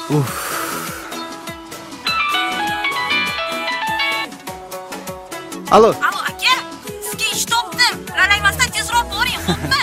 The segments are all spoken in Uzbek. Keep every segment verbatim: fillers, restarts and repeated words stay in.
Uf. Alo. Alo aka, sizga ish topdim. Ralaymasidan tezroq boring, xo'pmi?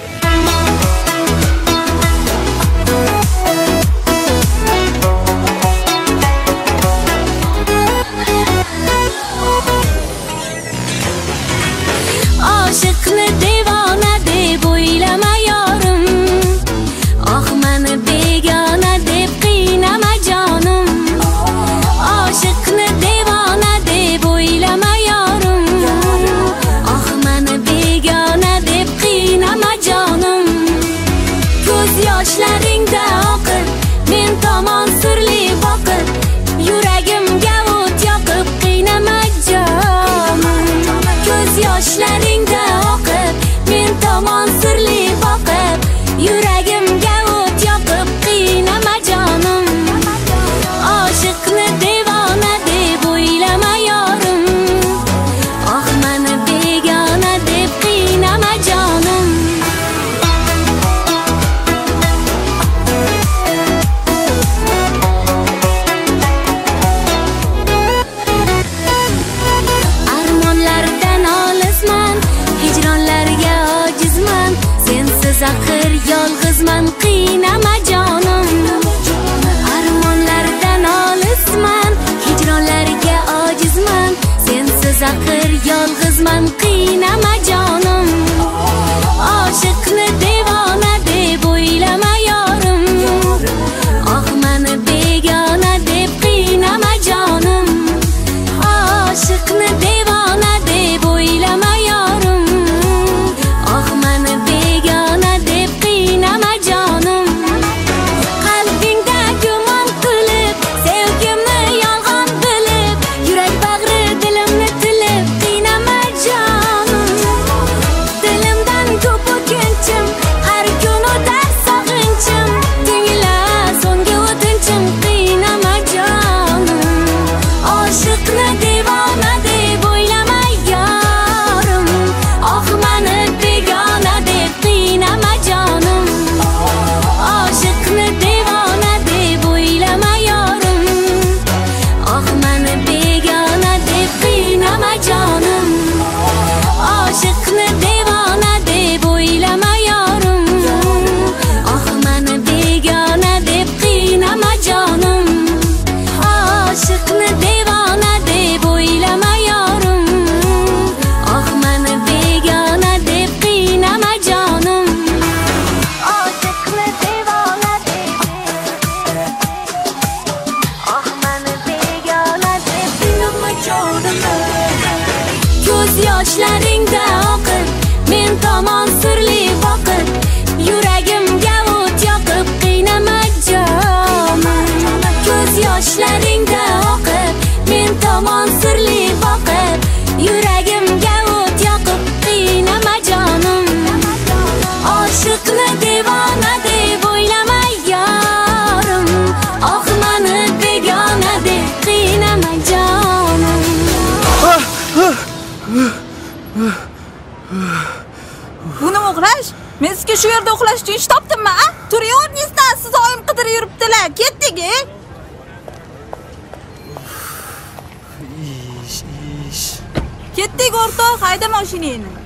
Oshiqni devona deb o'ylama yorim. Oh meni begona deb qiynama jonim. Oshiqni devona deb o'ylama yorim. Oh meni begona deb qiynama jonim. Ko'z yoshlaringda oqib, men tomon sirli boqib, yuragimga o't yoqib qiynama jonim. Ko'z yoshlaringda oqib, men tomon sirli boqib, yuragimga o't yoqib qiynama jonim. Oshiqni devona deb o'ylama yorim. Oh meni begona deb qiynama jonim. Armonlardan olisman, hijronlarga ojizman. Sensiz axir yolg'izman, qiynama jonim. Armonlardan olisman, hijronlarga ojizman. Sensiz axir yolg'izman, qiynama jonim. Oshiqni devona deb o'ylama yorim. Oh meni begona deb qiynama jonim. Oshiqni devona deb o'ylama yorim. Oh meni begona deb qiynama jonim. Qalbingda gumon qilib, sevgimni yolg'on bilib, yurak bag'ri dilimni tilib qiynama jonim. Dilimdan ko'p o'kinchim, har kun o'tar sog'inchim. Tingla so'nggi o'tinchim, qiynama jonim. Oshiqni devona deb o'ylama yorim. Oh meni begona deb qiynama jonim. Oshiqni devona deb o'ylama yorim. Oh meni begona deb qiynama jonim. Oshiqni devona deb o'ylama yorim. Oh meni begona deb qiynama jonim. Oshiqni devona deb o'ylama yorim. Oh meni begona deb qiynama jonim. Oshiqni devona deb Oh meni begona deb qiynama jonim. Ko'z yoshlaringda oqib, men tomon sirli boqib, yuragimga o't yoqib qiynama jonim. Ko'z yoshlaringda oqib, men tomon sirli boqib, yuragimga o't yoqib qiynama jonim. Oshiqni devona deb o'ylama yorim. Oh meni begona deb qiynama jonim. Buni uxlash? Men sizga shu yerda uxlash uchun ish topdimmi, a? Turing o'rningizdan, siz oyim qidirib yuribdilar. Ketdik, e? Ish, ish. Ketdik o'rtoq, hayda mashinangni.